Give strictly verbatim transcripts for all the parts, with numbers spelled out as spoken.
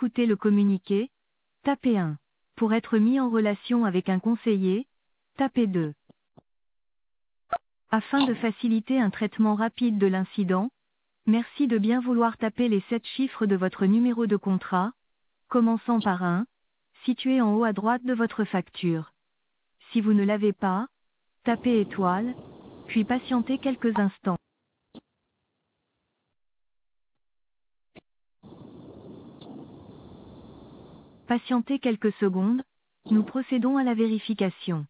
écouter le communiqué, tapez un. Pour être mis en relation avec un conseiller, tapez deux. Afin de faciliter un traitement rapide de l'incident, merci de bien vouloir taper les sept chiffres de votre numéro de contrat, commençant par un, situé en haut à droite de votre facture. Si vous ne l'avez pas, tapez étoile, puis patientez quelques instants. Patientez quelques secondes, nous procédons à la vérification.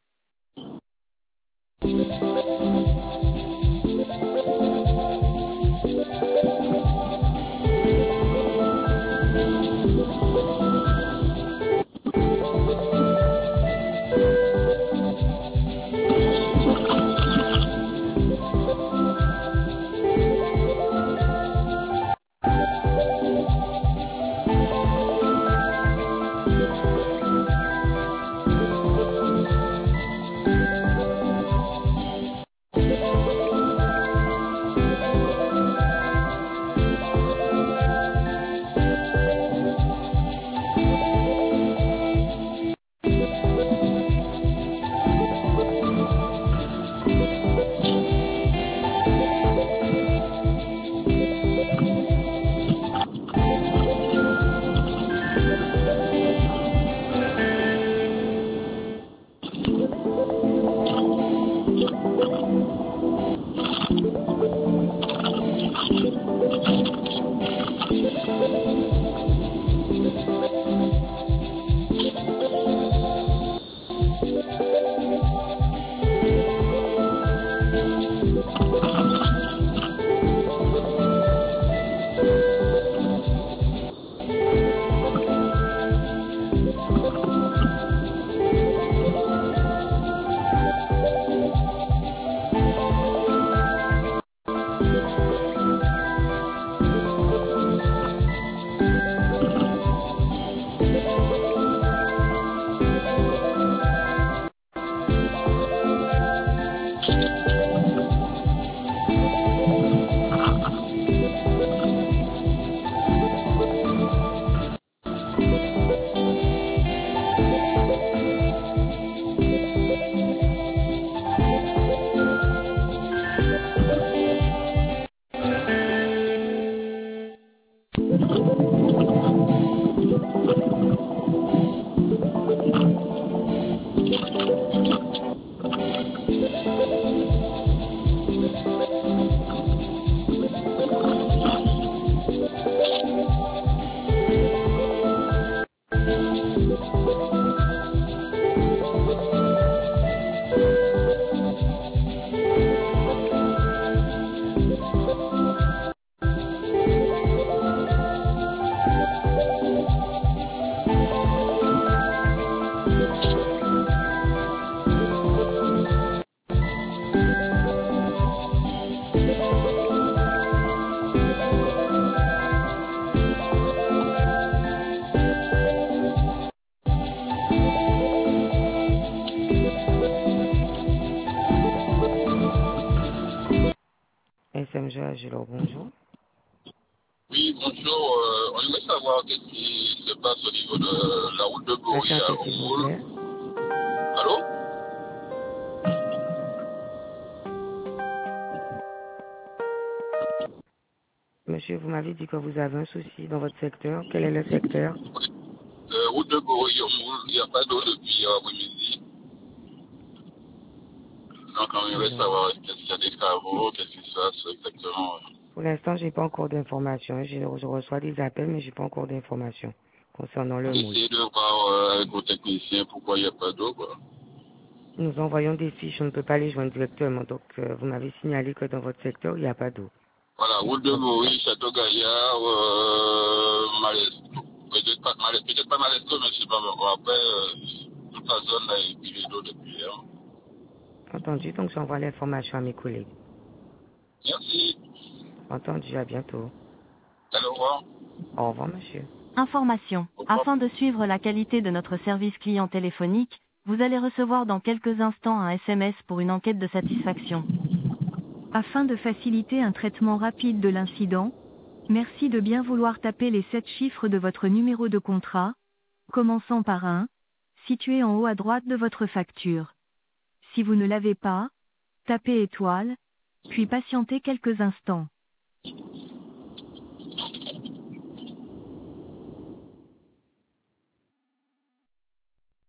S M G Agilor, bonjour. Oui, bonjour. Euh, on aimerait savoir qu'est-ce qui se passe au niveau de la route de Bourg à Patientez, s'il vous Roule. plaît. Allô? Monsieur, vous m'avez dit que vous avez un souci dans votre secteur. Quel est le secteur? euh, Route de Bourg à Roule, il n'y a pas d'eau depuis après-midi. Donc on aimerait Alors, savoir qu'est-ce qu'il y a des travaux, qu'est-ce qui se passe exactement. pour l'instant, j'ai pas encore d'informations. Je, je reçois des appels, mais j'ai pas encore d'informations concernant le moule. Essayez de voir euh, avec vos techniciens pourquoi il n'y a pas d'eau, quoi. Nous envoyons des fiches, on ne peut pas les joindre directement. Donc, euh, vous m'avez signalé que dans votre secteur, il n'y a pas d'eau. Voilà, route de Donc, Bourg, Château Gaillard, euh, Malesco. Peut-être pas, Malesco, peut-être pas Malesco, mais je sais pas, bon, après, euh, toute la zone a épuisé d'eau depuis hier. entendu, donc j'envoie l'information à mes collègues. Merci. Entendu, à bientôt. Allez, au revoir. Au revoir, monsieur. Information. Au revoir. Afin de suivre la qualité de notre service client téléphonique, vous allez recevoir dans quelques instants un S M S pour une enquête de satisfaction. Afin de faciliter un traitement rapide de l'incident, Merci de bien vouloir taper les sept chiffres de votre numéro de contrat, commençant par un, situé en haut à droite de votre facture. Si vous ne l'avez pas, tapez étoile, puis patientez quelques instants.